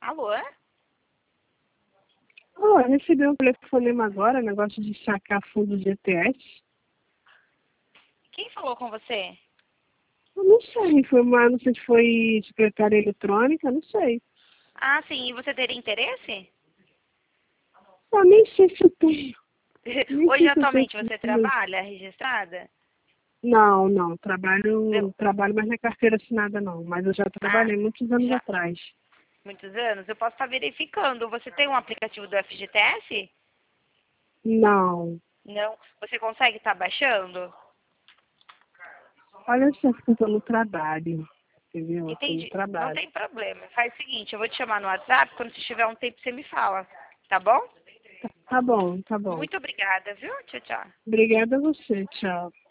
Alô? Oh, eu recebi um telefonema agora, negócio de sacar fundo de ETS. Quem falou com você? Eu não sei, não sei se foi secretária eletrônica, não sei. Ah, sim. E você teria interesse? Eu nem sei se eu tenho. Nem Hoje, sei se eu tenho. atualmente, você trabalha registrada? Não, Eu- trabalho mais na carteira assinada não, mas eu já Ah, trabalhei muitos anos já atrás. muitos anos? Eu posso estar verificando. Você tem um aplicativo do FGTS? Não. Não. Você consegue estar baixando? Olha só, porque eu tô no trabalho, entendeu? Eu tô no Entendi. Não trabalho. tem problema. Faz o seguinte, eu vou te chamar no WhatsApp. Quando você tiver um tempo, você me fala. Tá bom? Tá bom, tá bom. Muito obrigada, viu? Tchau, tchau. Obrigada a você, tchau.